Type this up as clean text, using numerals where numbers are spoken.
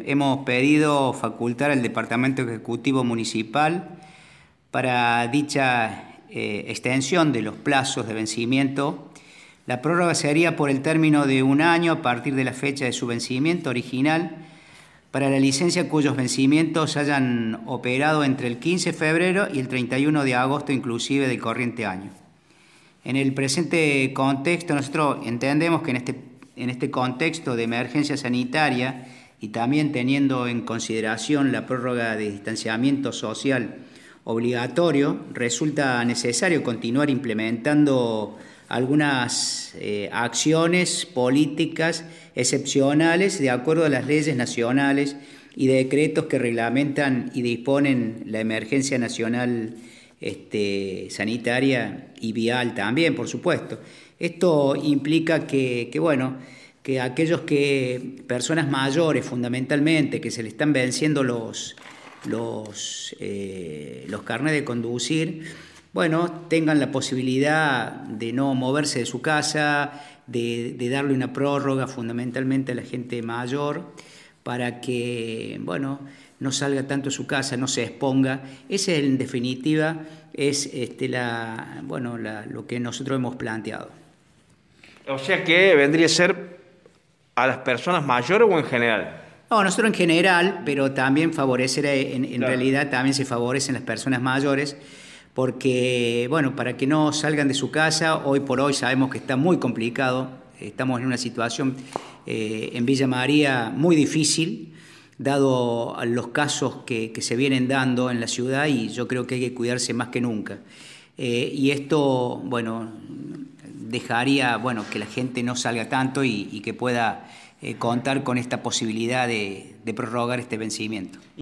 hemos pedido facultar al Departamento Ejecutivo Municipal para dicha extensión de los plazos de vencimiento. La prórroga sería por el término de un año a partir de la fecha de su vencimiento original para la licencia cuyos vencimientos hayan operado entre el 15 de febrero y el 31 de agosto inclusive del corriente año. En el presente contexto, nosotros entendemos que en este contexto de emergencia sanitaria y también teniendo en consideración la prórroga de distanciamiento social obligatorio, resulta necesario continuar implementando algunas acciones políticas excepcionales de acuerdo a las leyes nacionales y decretos que reglamentan y disponen la emergencia nacional sanitaria y vial también, por supuesto. Esto implica que aquellos personas mayores fundamentalmente, que se le están venciendo los carnets de conducir, tengan la posibilidad de no moverse de su casa, de darle una prórroga fundamentalmente a la gente mayor para que, no salga tanto de su casa, no se exponga. Ese, en definitiva, es lo que nosotros hemos planteado. O sea que vendría a ser a las personas mayores o en general. No, nosotros en general, pero también favorecer, en Claro. realidad también se favorecen las personas mayores, porque, para que no salgan de su casa, hoy por hoy sabemos que está muy complicado, estamos en una situación en Villa María muy difícil, dado los casos que se vienen dando en la ciudad, y yo creo que hay que cuidarse más que nunca. Y esto, dejaría, que la gente no salga tanto y que pueda contar con esta posibilidad de prorrogar este vencimiento.